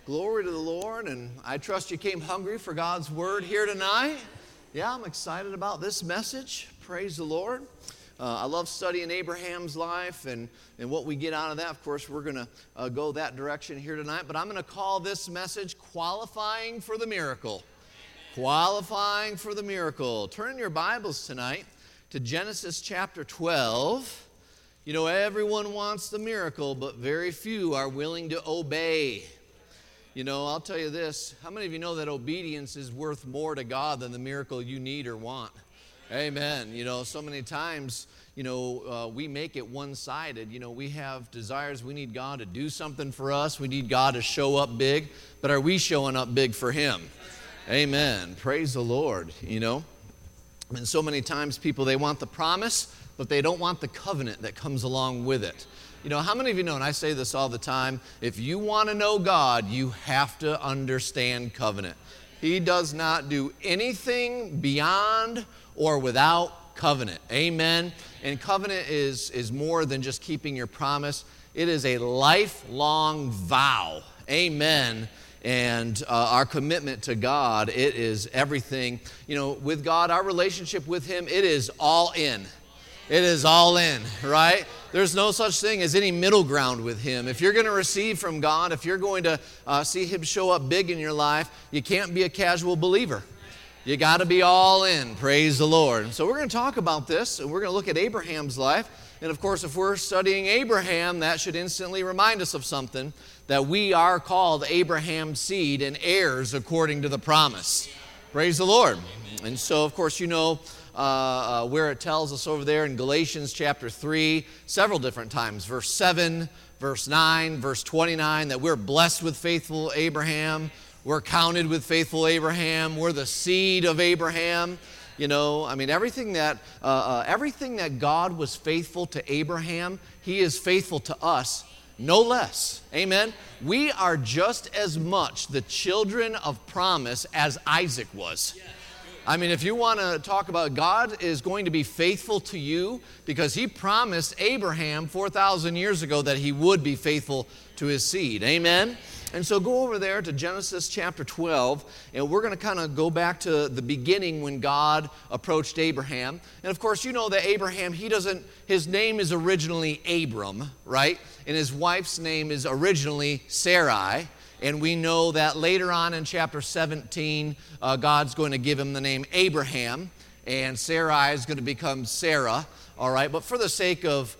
Glory to the Lord, and I trust you came hungry for God's word here tonight. Yeah, I'm excited about this message. Praise the Lord. I love studying Abraham's life and what we get out of that. Of course, we're going to go that direction here tonight, but I'm going to call this message Qualifying for the Miracle. Qualifying for the Miracle. Turn your Bibles tonight to Genesis chapter 12. You know, everyone wants the miracle, but very few are willing to obey. You know, I'll tell you this, how many of you know that obedience is worth more to God than the miracle you need or want? Amen. You know, so many times, we make it one-sided. You know, we have desires. We need God to do something for us. We need God to show up big. But are we showing up big for Him? Amen. Praise the Lord, you know. And so many times people, they want the promise, but they don't want the covenant that comes along with it. You know, how many of you know, and I say this all the time, if you want to know God, you have to understand covenant. He does not do anything beyond or without covenant. Amen. And covenant is more than just keeping your promise. It is a lifelong vow. Amen. And our commitment to God, it is everything. You know, with God, our relationship with Him, it is all in. It is all in, right? There's no such thing as any middle ground with Him. If you're going to receive from God, if you're going to see Him show up big in your life, you can't be a casual believer. You got to be all in. Praise the Lord. So we're going to talk about this, and we're going to look at Abraham's life. And of course, if we're studying Abraham, that should instantly remind us of something, that we are called Abraham's seed and heirs according to the promise. Praise the Lord. And so, of course, you know, where it tells us over there in Galatians chapter 3, several different times, verse 7, verse 9, verse 29, that we're blessed with faithful Abraham, we're counted with faithful Abraham, we're the seed of Abraham. You know, I mean, everything that God was faithful to Abraham, He is faithful to us, no less. Amen? We are just as much the children of promise as Isaac was. I mean, if you want to talk about God is going to be faithful to you because He promised Abraham 4,000 years ago that He would be faithful to his seed. Amen? And so go over there to Genesis chapter 12, and we're going to kind of go back to the beginning when God approached Abraham. And of course, you know that Abraham, his name is originally Abram, right? And his wife's name is originally Sarai. And we know that later on in chapter 17, God's going to give him the name Abraham, and Sarai is going to become Sarah, all right? But for the sake of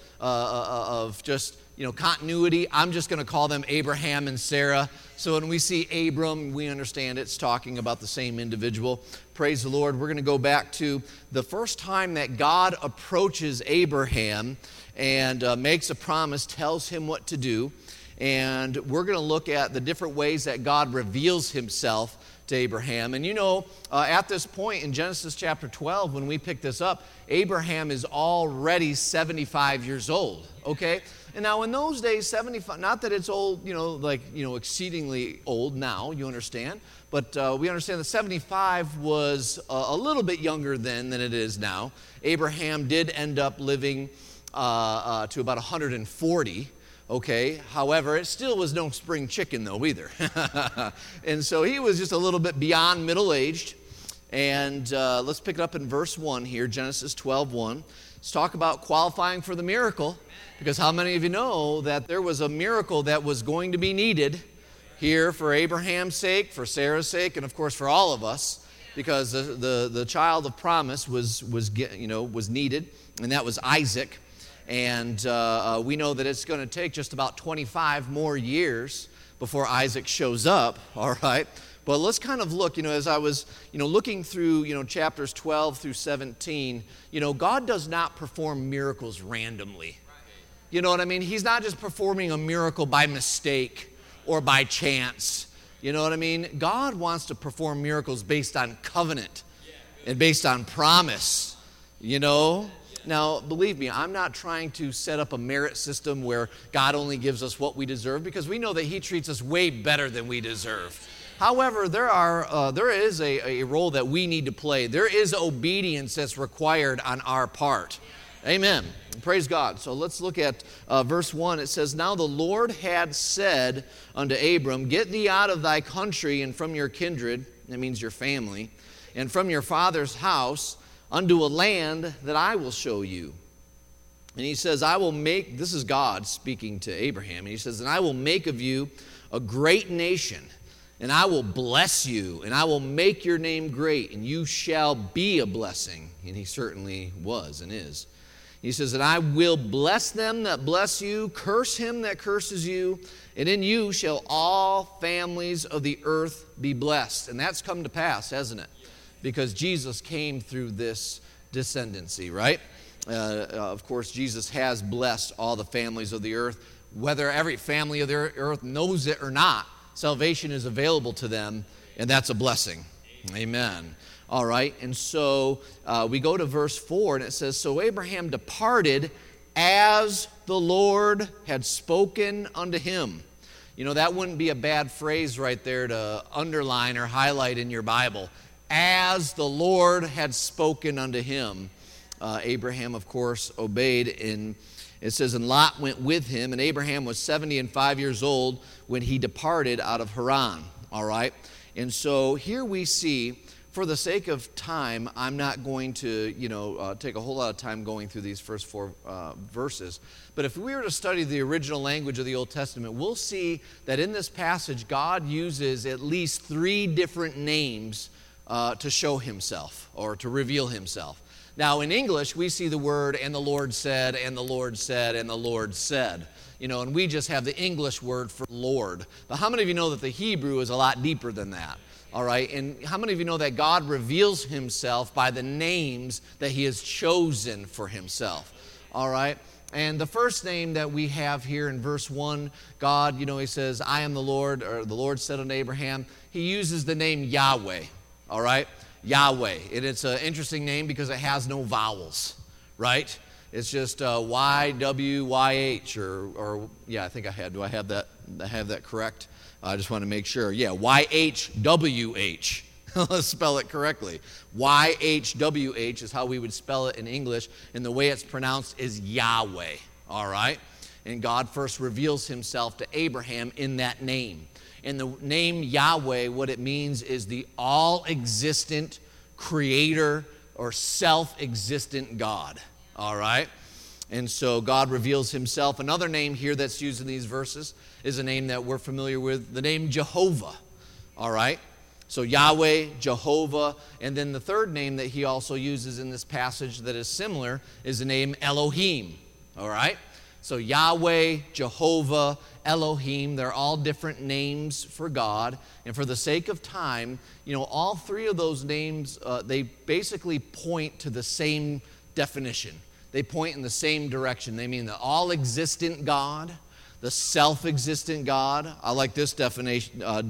just, continuity, I'm just going to call them Abraham and Sarah. So when we see Abram, we understand it's talking about the same individual. Praise the Lord. We're going to go back to the first time that God approaches Abraham and makes a promise, tells him what to do. And we're going to look at the different ways that God reveals Himself to Abraham. And at this point in Genesis chapter 12, when we pick this up, Abraham is already 75 years old, okay? And now in those days, 75, not that it's old, exceedingly old now, you understand, but we understand that 75 was a little bit younger then than it is now. Abraham did end up living to about 140. Okay, however, it still was no spring chicken though either. And so he was just a little bit beyond middle-aged. And let's pick it up in verse 1 here, Genesis 12:1. Let's talk about qualifying for the miracle. Because how many of you know that there was a miracle that was going to be needed here for Abraham's sake, for Sarah's sake, and of course for all of us, because the child of promise was needed, and that was Isaac. And we know that it's going to take just about 25 more years before Isaac shows up, all right? But let's kind of look, as I was, looking through, chapters 12 through 17, God does not perform miracles randomly. You know what I mean? He's not just performing a miracle by mistake or by chance. You know what I mean? God wants to perform miracles based on covenant and based on promise, Now, believe me, I'm not trying to set up a merit system where God only gives us what we deserve, because we know that He treats us way better than we deserve. However, there is a role that we need to play. There is obedience that's required on our part. Amen. Praise God. So let's look at verse 1. It says, Now the Lord had said unto Abram, Get thee out of thy country and from your kindred, that means your family, and from your father's house, unto a land that I will show you. And he says, I will make, this is God speaking to Abraham, and he says, And I will make of you a great nation, and I will bless you, and I will make your name great, and you shall be a blessing. And he certainly was and is. He says that I will bless them that bless you, curse him that curses you, and in you shall all families of the earth be blessed. And that's come to pass, hasn't it? Because Jesus came through this descendancy, right? Of course, Jesus has blessed all the families of the earth. Whether every family of the earth knows it or not, salvation is available to them, and that's a blessing. Amen. All right, and so we go to verse 4, and it says, So Abraham departed as the Lord had spoken unto him. You know, that wouldn't be a bad phrase right there to underline or highlight in your Bible. As the Lord had spoken unto him. Abraham, of course, obeyed, and it says, And Lot went with him, and Abraham was 75 years old when he departed out of Haran. All right, and so here we see, for the sake of time, I'm not going to, take a whole lot of time going through these first 4 verses. But if we were to study the original language of the Old Testament, we'll see that in this passage, God uses at least 3 different names to show himself or to reveal himself. Now, in English, we see the word, and the Lord said, and the Lord said, and the Lord said. And we just have the English word for Lord. But how many of you know that the Hebrew is a lot deeper than that? All right, and how many of you know that God reveals himself by the names that he has chosen for himself? All right, and the first name that we have here in verse 1, God, he says, I am the Lord, or the Lord said unto Abraham. He uses the name Yahweh, all right, Yahweh. And it's an interesting name because it has no vowels, right? It's just Y-W-Y-H, or yeah, I think I had, do I have that correct? I just want to make sure. Yeah, Y-H-W-H. Let's spell it correctly. Y-H-W-H is how we would spell it in English, and the way it's pronounced is Yahweh, all right? And God first reveals himself to Abraham in that name. And the name Yahweh, what it means is the all-existent creator or self-existent God, all right? And so God reveals himself. Another name here that's used in these verses is a name that we're familiar with, the name Jehovah, all right? So Yahweh, Jehovah, and then the third name that he also uses in this passage that is similar is the name Elohim, all right? So Yahweh, Jehovah, Elohim, they're all different names for God. And for the sake of time, all 3 of those names, they basically point to the same definition. They point in the same direction. They mean the all-existent God, the self-existent God. I like this definition of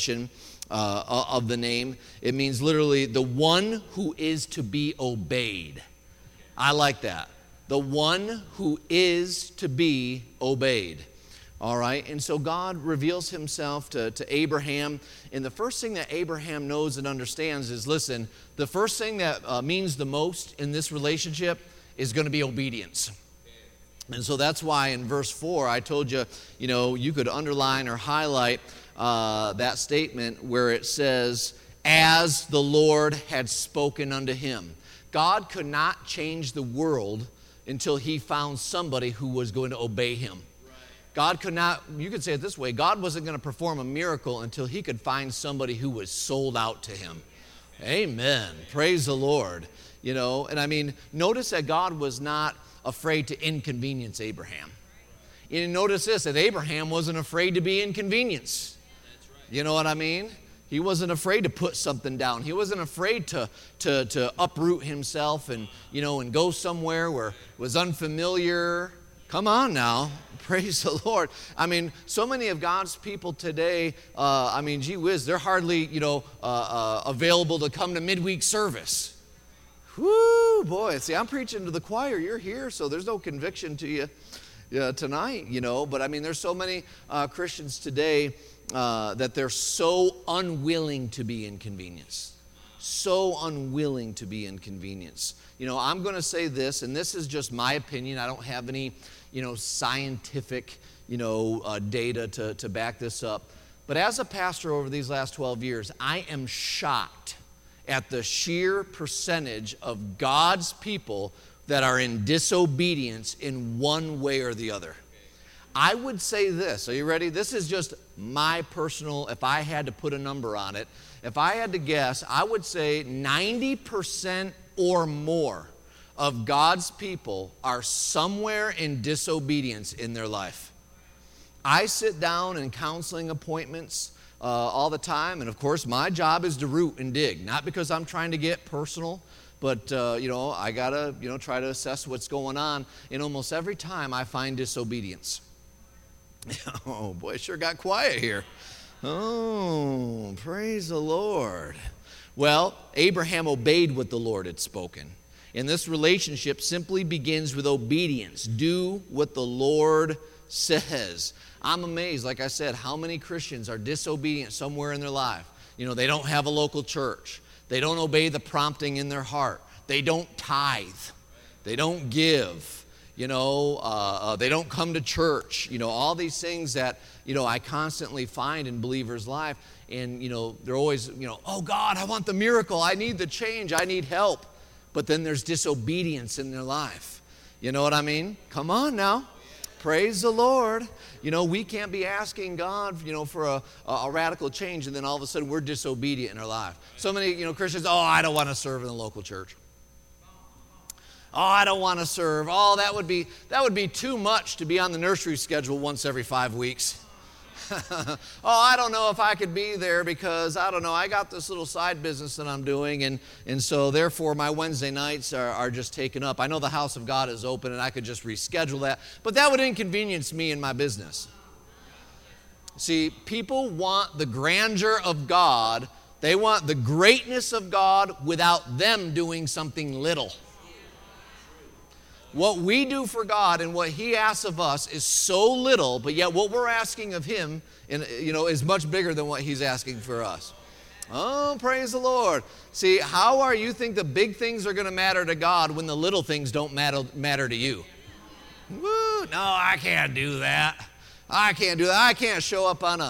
the name. It means literally the one who is to be obeyed. I like that. The one who is to be obeyed. All right, and so God reveals himself to Abraham, and the first thing that Abraham knows and understands is, listen, the first thing that means the most in this relationship is going to be obedience. And so that's why in verse 4, I told you, you could underline or highlight that statement where it says, as the Lord had spoken unto him. God could not change the world until he found somebody who was going to obey him. God could not, you could say it this way, God wasn't going to perform a miracle until he could find somebody who was sold out to him. Amen. Praise the Lord. And I mean, notice that God was not afraid to inconvenience Abraham. Notice this, that Abraham wasn't afraid to be inconvenienced. You know what I mean? He wasn't afraid to put something down. He wasn't afraid to uproot himself and go somewhere where it was unfamiliar. Come on now. Praise the Lord. I mean, so many of God's people today, gee whiz, they're hardly, available to come to midweek service. Whoo, boy. See, I'm preaching to the choir. You're here, so there's no conviction to you tonight, But, I mean, there's so many Christians today that they're so unwilling to be inconvenienced. so unwilling to be inconvenienced. I'm going to say this, and this is just my opinion. I don't have any, scientific, data to back this up. But as a pastor over these last 12 years, I am shocked at the sheer percentage of God's people that are in disobedience in one way or the other. I would say this. Are you ready? This is just my personal, if I had to put a number on it, if I had to guess, I would say 90% or more of God's people are somewhere in disobedience in their life. I sit down in counseling appointments all the time, and of course my job is to root and dig, not because I'm trying to get personal, but I gotta try to assess what's going on, and almost every time I find disobedience. Oh boy, it sure got quiet here. Oh, praise the Lord. Well, Abraham obeyed what the Lord had spoken. And this relationship simply begins with obedience. Do what the Lord says. I'm amazed, like I said, how many Christians are disobedient somewhere in their life. They don't have a local church. They don't obey the prompting in their heart. They don't tithe. They don't give. They don't come to church. All these things that, I constantly find in believers' life. And, they're always, oh God, I want the miracle. I need the change. I need help. But then there's disobedience in their life. You know what I mean? Come on now. Praise the Lord. We can't be asking God, for a radical change, and then all of a sudden we're disobedient in our life. So many, Christians, I don't want to serve in the local church. Oh, I don't want to serve. Oh, that would be too much to be on the nursery schedule once every 5 weeks. Oh, I don't know if I could be there because, I don't know, I got this little side business that I'm doing, and so therefore my Wednesday nights are just taken up. I know the house of God is open and I could just reschedule that, but that would inconvenience me in my business. See, people want the grandeur of God. They want the greatness of God without them doing something little. What we do for God and what He asks of us is so little, but yet what we're asking of Him, is much bigger than what He's asking for us. Oh, praise the Lord. See, how are you think the big things are going to matter to God when the little things don't matter to you? Woo, no, I can't do that. I can't do that. I can't show up on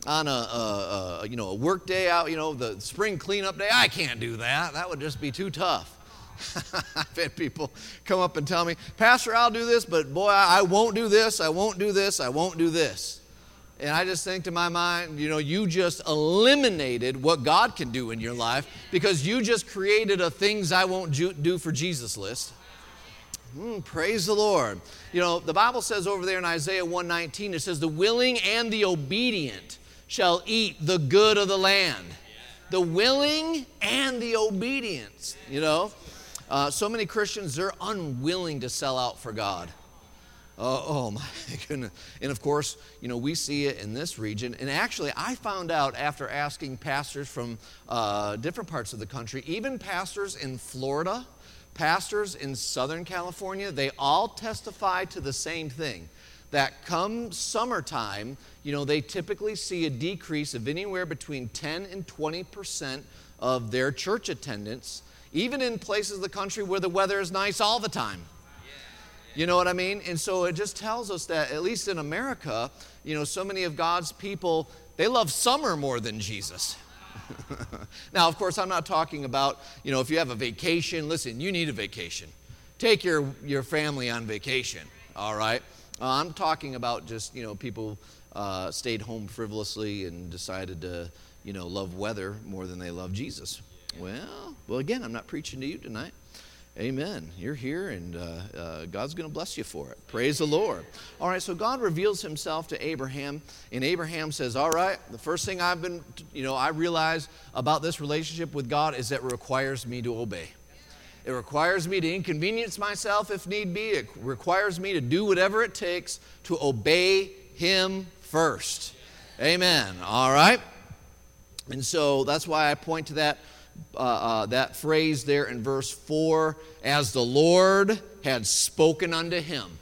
a work day out, the spring cleanup day. I can't do that. That would just be too tough. I've had people come up and tell me, Pastor, I'll do this, but boy, I won't do this, I won't do this, I won't do this. And I just think to my mind, you just eliminated what God can do in your life because you just created a things I won't do for Jesus list. Praise the Lord. The Bible says over there in Isaiah 1:19, it says, the willing and the obedient shall eat the good of the land. The willing and the obedience, So many Christians, they're unwilling to sell out for God. Oh my goodness. And of course, we see it in this region. And actually, I found out after asking pastors from different parts of the country, even pastors in Florida, pastors in Southern California, they all testify to the same thing. That come summertime, they typically see a decrease of anywhere between 10 and 20% of their church attendance, even in places of the country where the weather is nice all the time. You know what I mean? And so it just tells us that, at least in America, so many of God's people, they love summer more than Jesus. Now, of course, I'm not talking about, if you have a vacation, listen, you need a vacation. Take your family on vacation, all right? I'm talking about just, people stayed home frivolously and decided to, love weather more than they love Jesus. Well, again, I'm not preaching to you tonight. Amen. You're here, and God's going to bless you for it. Praise the Lord. All right, so God reveals Himself to Abraham, and Abraham says, all right, the first thing I realize about this relationship with God is that it requires me to obey. It requires me to inconvenience myself if need be. It requires me to do whatever it takes to obey Him first. Amen. All right? And so that's why I point to that phrase there in verse 4, as the Lord had spoken unto him.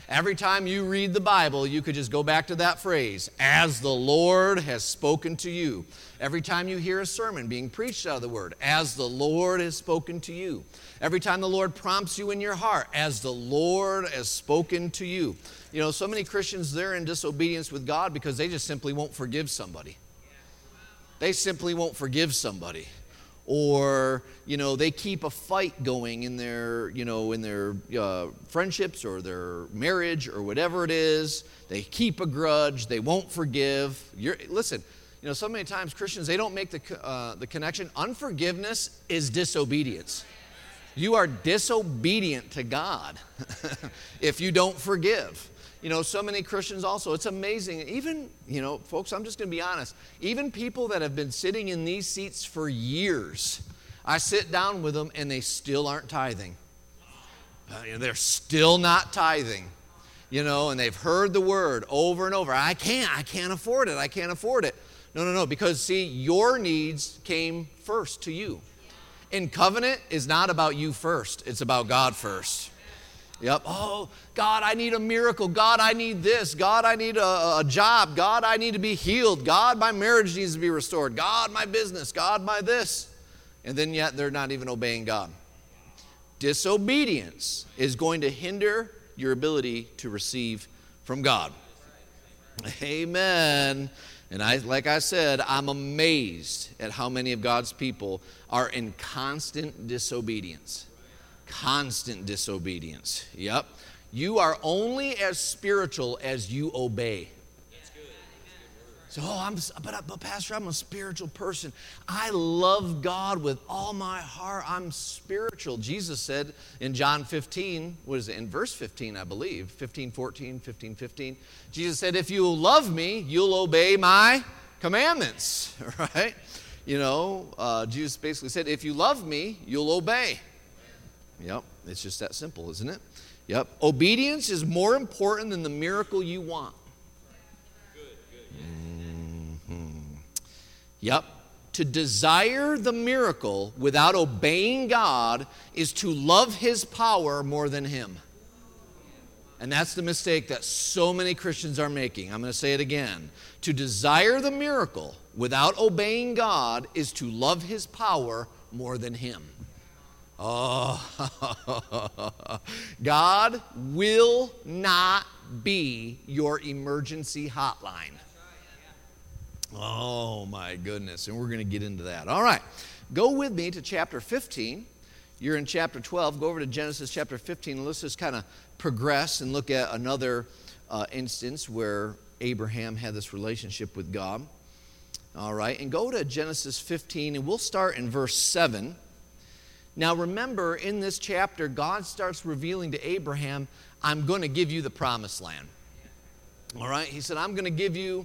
Every time you read the Bible, you could just go back to that phrase, as the Lord has spoken to you. Every time you hear a sermon being preached out of the Word, as the Lord has spoken to you. Every time the Lord prompts you in your heart, as the Lord has spoken to you. You know, so many Christians, they're in disobedience with God because they just simply won't forgive somebody. They simply won't forgive somebody. Or, you know, they keep a fight going in their, you know, in their friendships or their marriage or whatever it is. They keep a grudge. They won't forgive. Listen, you know, so many times Christians, they don't make the connection. Unforgiveness is disobedience. You are disobedient to God if you don't forgive. You know, so many Christians also, it's amazing. Even, you know, folks, I'm just going to be honest. Even people that have been sitting in these seats for years, I sit down with them and they still aren't tithing. They're still not tithing. You know, and they've heard the word over and over. I can't afford it. I can't afford it. No, because see, your needs came first to you. And covenant is not about you first. It's about God first. Yep. Oh, God, I need a miracle. God, I need this. God, I need a job. God, I need to be healed. God, my marriage needs to be restored. God, my business. God, my this. And then yet they're not even obeying God. Disobedience is going to hinder your ability to receive from God. Amen. And like I said, I'm amazed at how many of God's people are in constant disobedience. Constant disobedience. Yep. You are only as spiritual as you obey. That's good. So, but Pastor, I'm a spiritual person. I love God with all my heart. I'm spiritual. Jesus said in John 15, what is it, in verse 15, I believe, 15:15. Jesus said, if you love me, you'll obey my commandments, right? You know, Jesus basically said, if you love me, you'll obey. Yep, it's just that simple, isn't it? Yep, obedience is more important than the miracle you want. Yep, to desire the miracle without obeying God is to love His power more than Him. And that's the mistake that so many Christians are making. I'm going to say it again. To desire the miracle without obeying God is to love His power more than Him. Oh, God will not be your emergency hotline. Oh, my goodness. And we're going to get into that. All right. Go with me to chapter 15. You're in chapter 12. Go over to Genesis chapter 15. And let's just kind of progress and look at another instance where Abraham had this relationship with God. All right. And go to Genesis 15, and we'll start in verse 7. Now remember, in this chapter, God starts revealing to Abraham, I'm going to give you the promised land. All right? He said, I'm going to give you,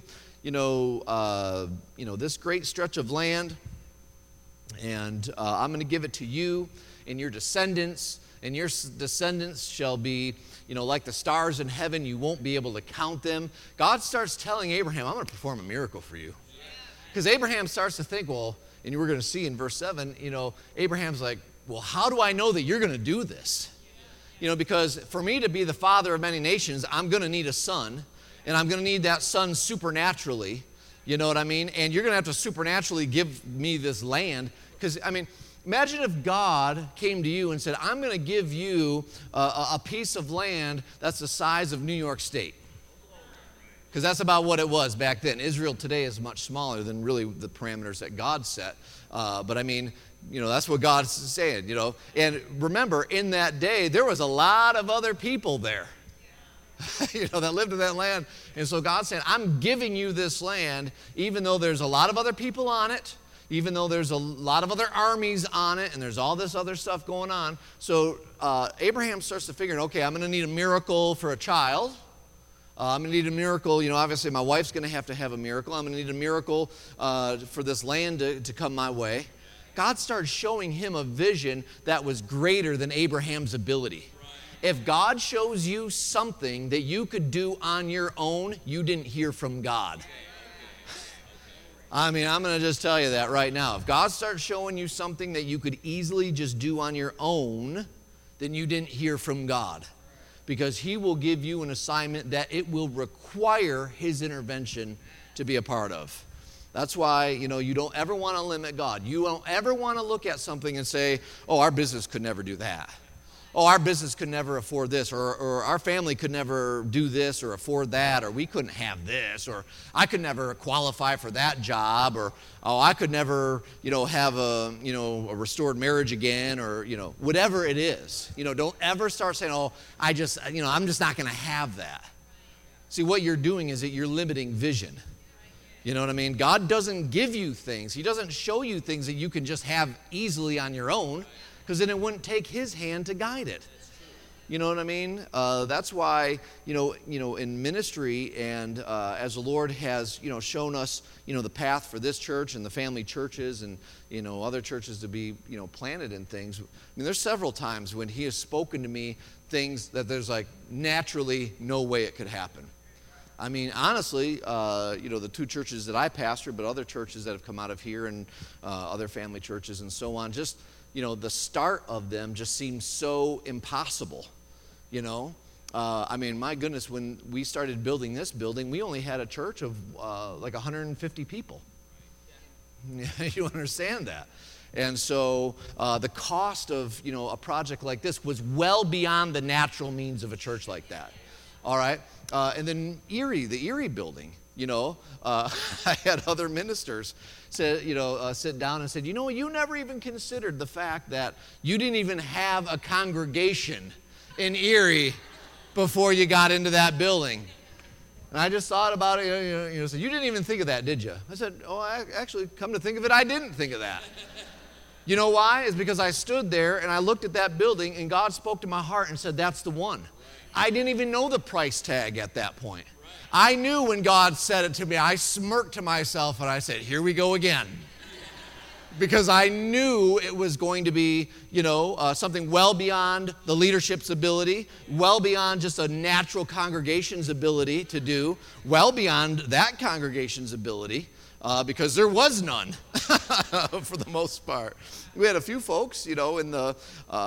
this great stretch of land, and I'm going to give it to you and your descendants, and your descendants shall be, like the stars in heaven. You won't be able to count them. God starts telling Abraham, I'm going to perform a miracle for you. Because Abraham starts to think, well, and we're going to see in verse 7, Abraham's like, well, how do I know that you're going to do this? Because for me to be the father of many nations, I'm going to need a son, and I'm going to need that son supernaturally. You know what I mean? And you're going to have to supernaturally give me this land. Because, imagine if God came to you and said, I'm going to give you a piece of land that's the size of New York State. Because that's about what it was back then. Israel today is much smaller than really the parameters that God set. But that's what God's saying, And remember, in that day, there was a lot of other people there, that lived in that land. And so God's saying, I'm giving you this land, even though there's a lot of other people on it, even though there's a lot of other armies on it, and there's all this other stuff going on. So Abraham starts to figure, okay, I'm going to need a miracle for a child. I'm going to need a miracle. Obviously my wife's going to have a miracle. I'm going to need a miracle for this land to come my way. God started showing him a vision that was greater than Abraham's ability. If God shows you something that you could do on your own, you didn't hear from God. I'm going to just tell you that right now. If God starts showing you something that you could easily just do on your own, then you didn't hear from God. because he will give you an assignment that it will require his intervention to be a part of. That's why, you don't ever want to limit God. You don't ever want to look at something and say, oh, our business could never do that. Oh, our business could never afford this, or our family could never do this or afford that, or we couldn't have this, or I could never qualify for that job, or oh, I could never, have a restored marriage again, or, whatever it is. Don't ever start saying, oh, I'm just not going to have that. See, what you're doing is that you're limiting vision. You know what I mean? God doesn't give you things. He doesn't show you things that you can just have easily on your own, because then it wouldn't take his hand to guide it. You know what I mean? That's why, in ministry and as the Lord has, shown us, the path for this church and the family churches and, other churches to be, planted in things. I mean, there's several times when he has spoken to me things that there's like naturally no way it could happen. I mean, honestly, the two churches that I pastor, but other churches that have come out of here and other family churches and so on, just, the start of them just seems so impossible, I mean, my goodness, when we started building this building, we only had a church of like 150 people. You understand that? And so the cost of, a project like this was well beyond the natural means of a church like that. All right? And then the Erie building, I had other ministers sit down and said, you never even considered the fact that you didn't even have a congregation in Erie before you got into that building. And I just thought about it, said, you didn't even think of that, did you? I said, oh, actually, come to think of it, I didn't think of that. You know why? It's because I stood there and I looked at that building and God spoke to my heart and said, that's the one. I didn't even know the price tag at that point. I knew when God said it to me, I smirked to myself and I said, here we go again. Because I knew it was going to be, something well beyond the leadership's ability, well beyond just a natural congregation's ability to do, well beyond that congregation's ability, because there was none for the most part. We had a few folks, in the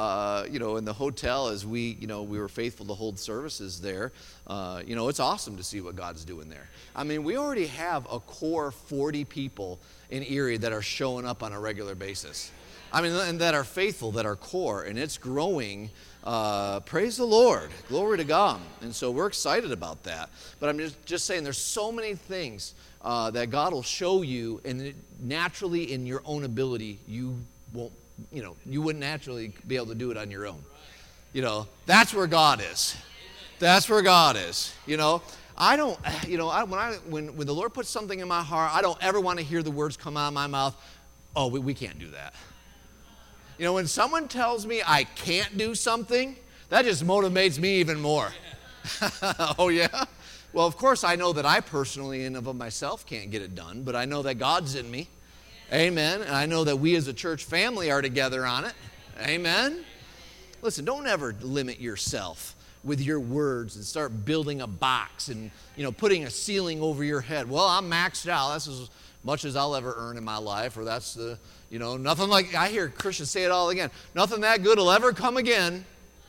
hotel as we were faithful to hold services there. It's awesome to see what God's doing there. I mean, we already have a core 40 people in Erie that are showing up on a regular basis. I mean, and that are faithful, that are core, and it's growing. Praise the Lord. Glory to God. And so we're excited about that. But I'm just saying there's so many things that God will show you, and naturally in your own ability, you wouldn't naturally be able to do it on your own. That's where God is. That's where God is. I don't, when the Lord puts something in my heart, I don't ever want to hear the words come out of my mouth, oh, we can't do that. When someone tells me I can't do something, that just motivates me even more. Oh, yeah? Well, of course, I know that I personally and of myself can't get it done, but I know that God's in me. Amen. And I know that we as a church family are together on it. Amen. Listen, don't ever limit yourself with your words and start building a box and, putting a ceiling over your head. Well, I'm maxed out. That's as much as I'll ever earn in my life, or that's the, nothing like, I hear Christians say it all again, nothing that good will ever come again.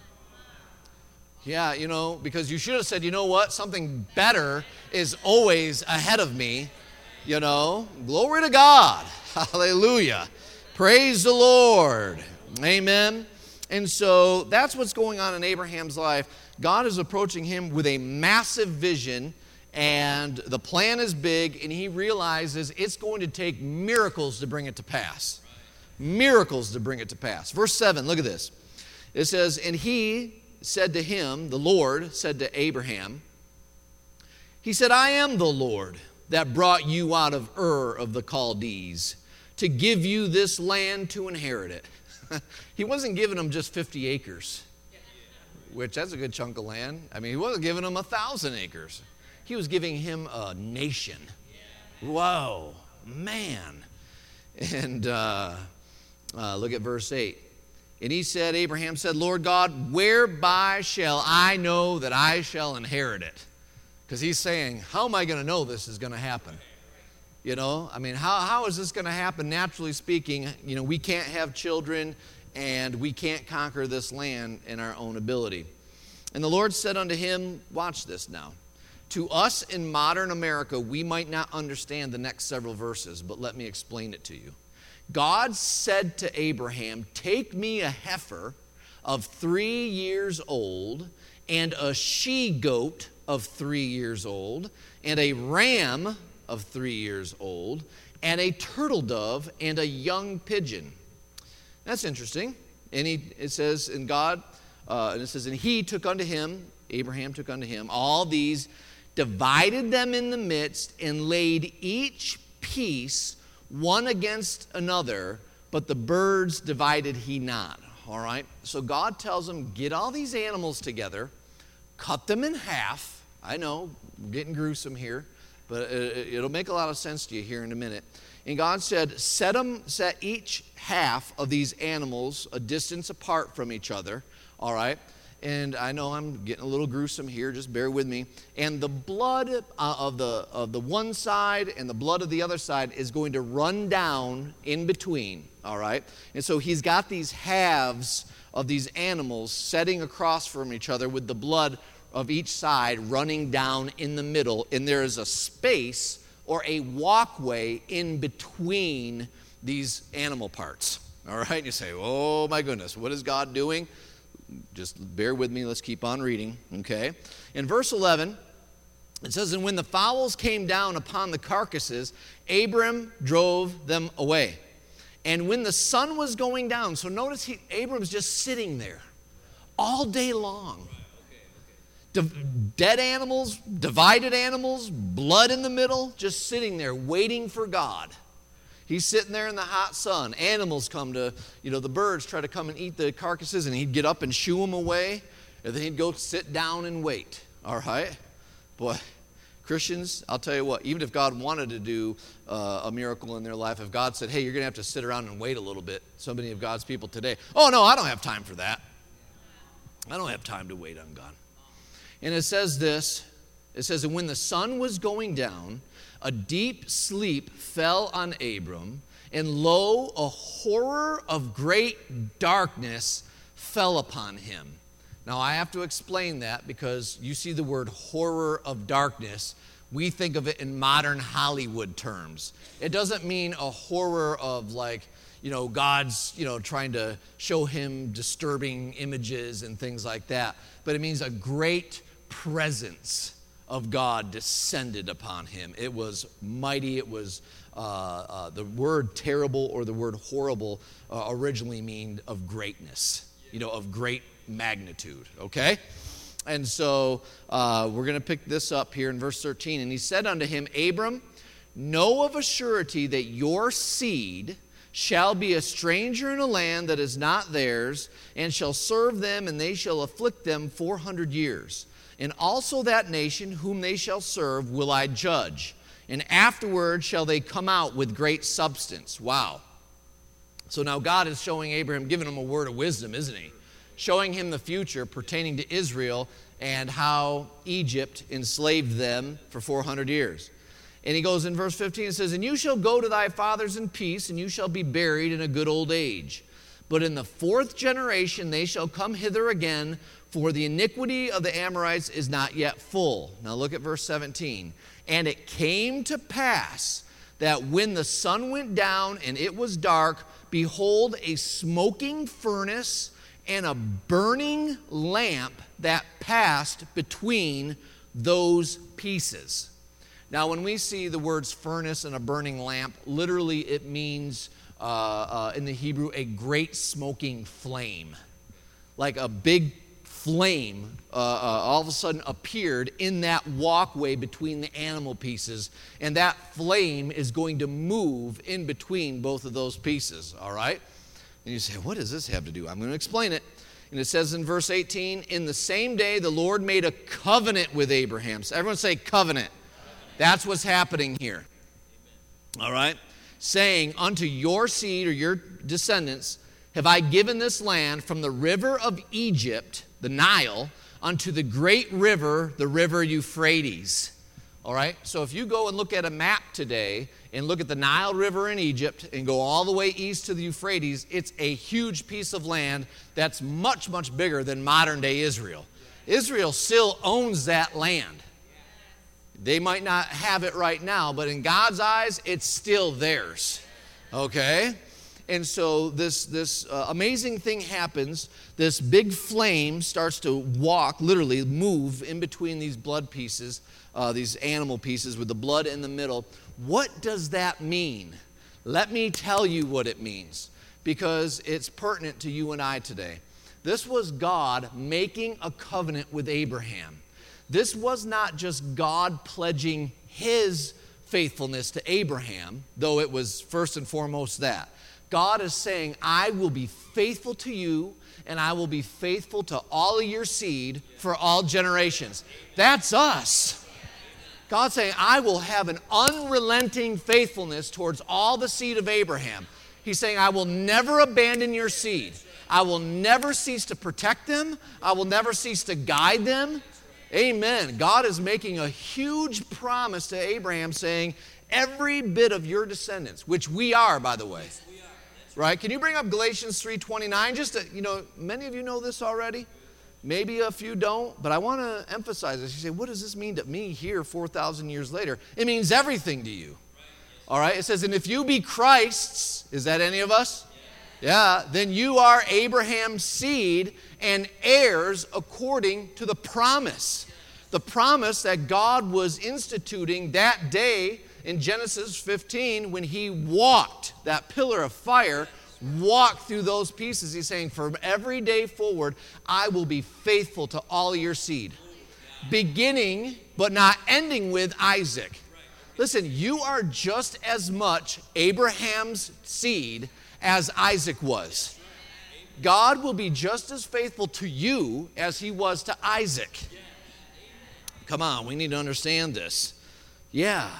Yeah, because you should have said, what? Something better is always ahead of me. Glory to God. Hallelujah. Praise the Lord. Amen. And so that's what's going on in Abraham's life. God is approaching him with a massive vision, and the plan is big, and he realizes it's going to take miracles to bring it to pass. Miracles to bring it to pass. Verse 7, look at this. It says, and he said to him, the Lord said to Abraham, he said, I am the Lord that brought you out of Ur of the Chaldees to give you this land to inherit it. He wasn't giving them just 50 acres, which that's a good chunk of land. I mean, he wasn't giving them 1,000 acres. He was giving him a nation. Whoa, man. And look at verse 8. And he said, Abraham said, Lord God, whereby shall I know that I shall inherit it? Because he's saying, how am I going to know this is going to happen? How is this going to happen? Naturally speaking, we can't have children and we can't conquer this land in our own ability. And the Lord said unto him, watch this now. To us in modern America, we might not understand the next several verses, but let me explain it to you. God said to Abraham, take me a heifer of 3 years old, and a she-goat of 3 years old, and a ram of 3 years old, and a turtle dove, and a young pigeon. That's interesting. And it says, and he took unto him, Abraham took unto him, all these, divided them in the midst, and laid each piece one against another, but the birds divided he not. All right? So God tells him, get all these animals together, cut them in half. I know, we're getting gruesome here, but it'll make a lot of sense to you here in a minute. And God said, set each half of these animals a distance apart from each other. All right? And I know I'm getting a little gruesome here, just bear with me. And the blood of the one side and the blood of the other side is going to run down in between, all right? And so he's got these halves of these animals setting across from each other with the blood of each side running down in the middle, and there is a space or a walkway in between these animal parts, all right? And you say, oh my goodness, what is God doing? Just bear with me. Let's keep on reading, okay? In verse 11, it says, and when the fowls came down upon the carcasses, Abram drove them away. And when the sun was going down, so notice Abram's just sitting there all day long. Dead animals, divided animals, blood in the middle, just sitting there waiting for God. He's sitting there in the hot sun. Animals come to, the birds try to come and eat the carcasses, and he'd get up and shoo them away, and then he'd go sit down and wait. All right? Boy, Christians, I'll tell you what, even if God wanted to do a miracle in their life, if God said, hey, you're going to have to sit around and wait a little bit, so many of God's people today, oh, no, I don't have time for that. I don't have time to wait on God. And it says this, it says, and when the sun was going down, a deep sleep fell on Abram, and lo, a horror of great darkness fell upon him. Now, I have to explain that because you see the word horror of darkness. We think of it in modern Hollywood terms. It doesn't mean a horror of God's, trying to show him disturbing images and things like that. But it means a great presence of God descended upon him. It was mighty. It was the word terrible or the word horrible originally mean of greatness, of great magnitude, okay? And so we're going to pick this up here in verse 13. And he said unto him, Abram, know of a surety that your seed shall be a stranger in a land that is not theirs, and shall serve them, and they shall afflict them 400 years. And also that nation whom they shall serve will I judge. And afterward shall they come out with great substance. Wow. So now God is showing Abraham, giving him a word of wisdom, isn't he? Showing him the future pertaining to Israel and how Egypt enslaved them for 400 years. And he goes in verse 15, it says, and you shall go to thy fathers in peace, and you shall be buried in a good old age. But in the 4th generation they shall come hither again, for the iniquity of the Amorites is not yet full. Now look at verse 17. And it came to pass that when the sun went down and it was dark, behold, a smoking furnace and a burning lamp that passed between those pieces. Now when we see the words furnace and a burning lamp, literally it means in the Hebrew a great smoking flame. Like a big flame all of a sudden appeared in that walkway between the animal pieces, and that flame is going to move in between both of those pieces, all right? And you say, what does this have to do? I'm going to explain it. And it says in verse 18, in the same day the Lord made a covenant with Abraham. So everyone say covenant. That's what's happening here. All right? Saying, unto your seed or your descendants have I given this land from the river of Egypt, the Nile, unto the great river, the river Euphrates. All right? So if you go and look at a map today and look at the Nile River in Egypt and go all the way east to the Euphrates, it's a huge piece of land that's much, much bigger than modern day Israel. Israel still owns that land. They might not have it right now, but in God's eyes, it's still theirs. Okay? And so this amazing thing happens. This big flame starts to walk, literally move in between these blood pieces, these animal pieces with the blood in the middle. What does that mean? Let me tell you what it means, because it's pertinent to you and I today. This was God making a covenant with Abraham. This was not just God pledging his faithfulness to Abraham, though it was first and foremost that. God is saying, I will be faithful to you, and I will be faithful to all of your seed for all generations. That's us. God's saying, I will have an unrelenting faithfulness towards all the seed of Abraham. He's saying, I will never abandon your seed. I will never cease to protect them. I will never cease to guide them. Amen. God is making a huge promise to Abraham, saying, every bit of your descendants, which we are, by the way. Right? Can you bring up Galatians 3:29? Just to, many of you know this already. Maybe a few don't, but I want to emphasize this. You say, what does this mean to me here 4,000 years later? It means everything to you. All right? It says, and if you be Christ's, is that any of us? Yeah, then you are Abraham's seed and heirs according to the promise. The promise that God was instituting that day in Genesis 15 when he walked, that pillar of fire, walked through those pieces. He's saying, from every day forward, I will be faithful to all your seed. Beginning, but not ending with Isaac. Listen, you are just as much Abraham's seed as Isaac was. God will be just as faithful to you as he was to Isaac. Come on, we need to understand this. Yeah.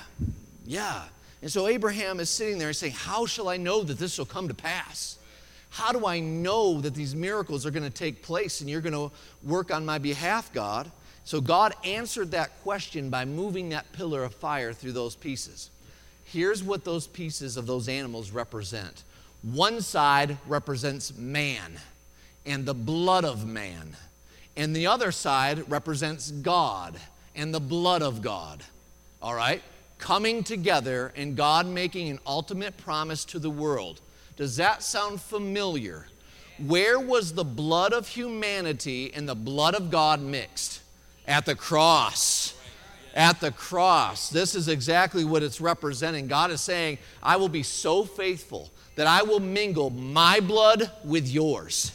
And so Abraham is sitting there saying, how shall I know that this will come to pass? How do I know that these miracles are going to take place and you're going to work on my behalf, God? So God answered that question by moving that pillar of fire through those pieces. Here's what those pieces of those animals represent. One side represents man and the blood of man. And the other side represents God and the blood of God. All right? Coming together and God making an ultimate promise to the world. Does that sound familiar? Where was the blood of humanity and the blood of God mixed? At the cross. At the cross. This is exactly what it's representing. God is saying, I will be so faithful that I will mingle my blood with yours.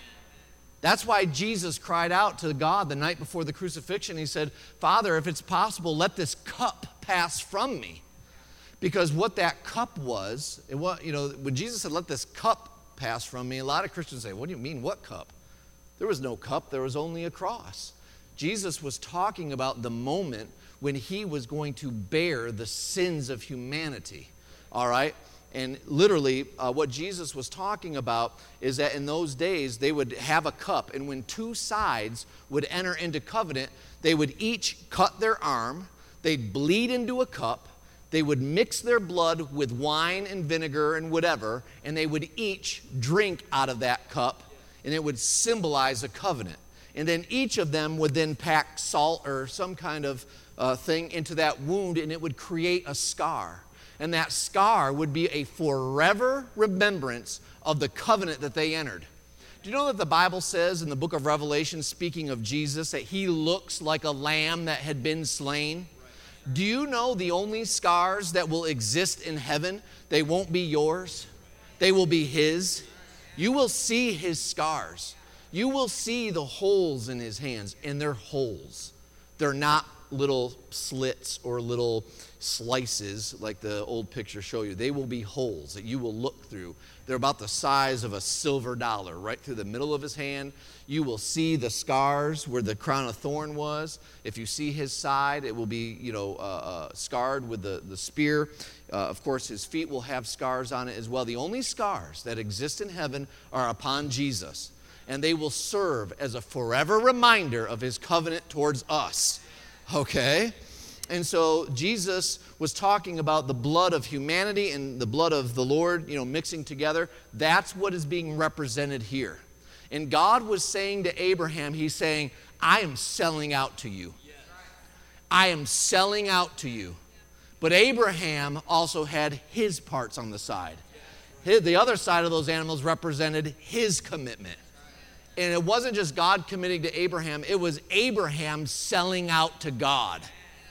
That's why Jesus cried out to God the night before the crucifixion. He said, Father, if it's possible, let this cup pass from me. Because what that cup was, when Jesus said, let this cup pass from me, a lot of Christians say, what do you mean, what cup? There was no cup, there was only a cross. Jesus was talking about the moment when he was going to bear the sins of humanity, all right? And literally, what Jesus was talking about is that in those days, they would have a cup, and when two sides would enter into covenant, they would each cut their arm, they'd bleed into a cup, they would mix their blood with wine and vinegar and whatever, and they would each drink out of that cup, and it would symbolize a covenant. And then each of them would then pack salt or some kind of thing into that wound, and it would create a scar. And that scar would be a forever remembrance of the covenant that they entered. Do you know that the Bible says in the book of Revelation, speaking of Jesus, that he looks like a lamb that had been slain? Do you know the only scars that will exist in heaven, they won't be yours? They will be his. You will see his scars. You will see the holes in his hands, and they're holes. They're not little slits or little slices like the old pictures show you. They will be holes that you will look through. They're about the size of a silver dollar right through the middle of his hand. You will see the scars where the crown of thorn was. If you see his side, it will be, scarred with the spear. Of course, his feet will have scars on it as well. The only scars that exist in heaven are upon Jesus, and they will serve as a forever reminder of his covenant towards us. Okay? And so Jesus was talking about the blood of humanity and the blood of the Lord, mixing together. That's what is being represented here. And God was saying to Abraham, he's saying, I am selling out to you. I am selling out to you. But Abraham also had his parts on the side. The other side of those animals represented his commitment. And it wasn't just God committing to Abraham, it was Abraham selling out to God.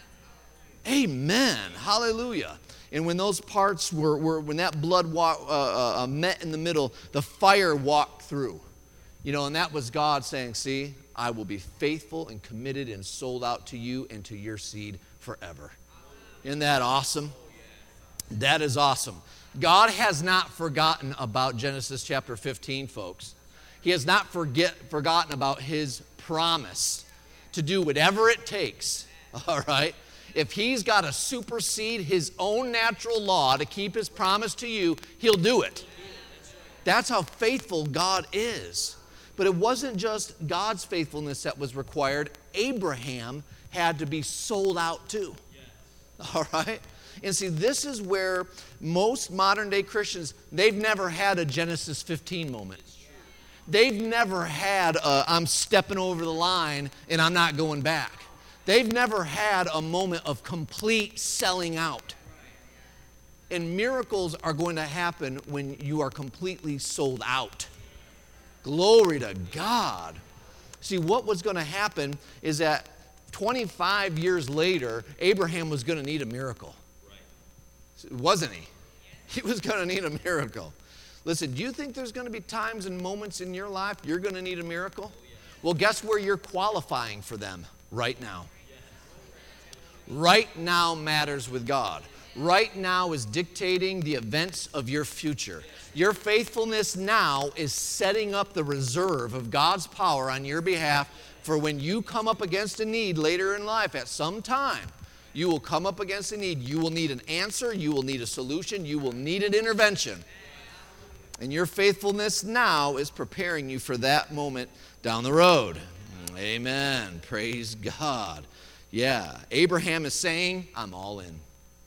Amen. Hallelujah. And when those parts when that blood met in the middle, the fire walked through. And that was God saying, see, I will be faithful and committed and sold out to you and to your seed forever. Isn't that awesome? That is awesome. God has not forgotten about Genesis chapter 15, folks. He has not forgotten about his promise to do whatever it takes, all right? If he's got to supersede his own natural law to keep his promise to you, he'll do it. That's how faithful God is. But it wasn't just God's faithfulness that was required. Abraham had to be sold out too. All right? And see, this is where most modern day Christians, they've never had a Genesis 15 moment. They've never had a, I'm stepping over the line and I'm not going back. They've never had a moment of complete selling out. And miracles are going to happen when you are completely sold out. Glory to God. See, what was going to happen is that 25 years later, Abraham was going to need a miracle. Wasn't he? He was going to need a miracle. Listen, do you think there's going to be times and moments in your life you're going to need a miracle? Well, guess where you're qualifying for them? Right now. Right now matters with God. Right now is dictating the events of your future. Your faithfulness now is setting up the reserve of God's power on your behalf for when you come up against a need later in life at some time. You will come up against a need. You will need an answer. You will need a solution. You will need an intervention. And your faithfulness now is preparing you for that moment down the road. Amen. Praise God. Yeah. Abraham is saying, I'm all in.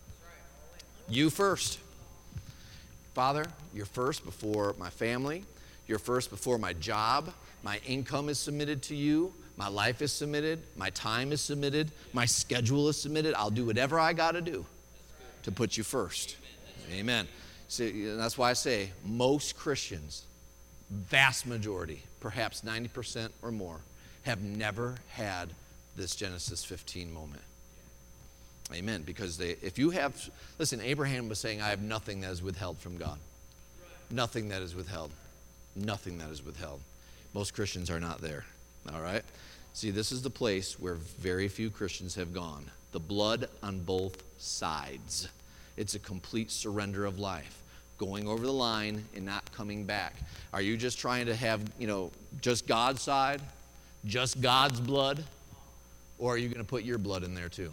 You first. Father, you're first before my family. You're first before my job. My income is submitted to you. My life is submitted. My time is submitted. My schedule is submitted. I'll do whatever I got to do to put you first. Amen. See, that's why I say most Christians, vast majority, perhaps 90% or more, have never had this Genesis 15 moment. Amen. Because listen, Abraham was saying, I have nothing that is withheld from God. Nothing that is withheld. Nothing that is withheld. Most Christians are not there. All right? See, this is the place where very few Christians have gone. The blood on both sides. It's a complete surrender of life. Going over the line and not coming back. Are you just trying to have, just God's side? Just God's blood? Or are you going to put your blood in there too?